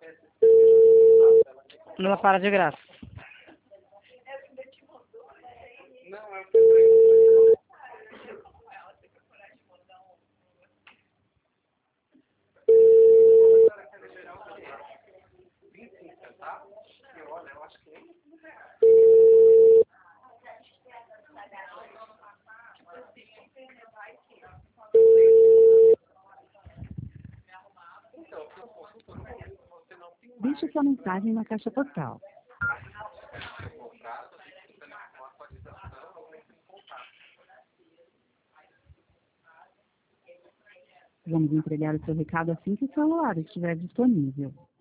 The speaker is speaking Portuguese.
Ela para de graça. Deixe sua mensagem na caixa postal. Vamos entregar o seu recado assim que o celular estiver disponível.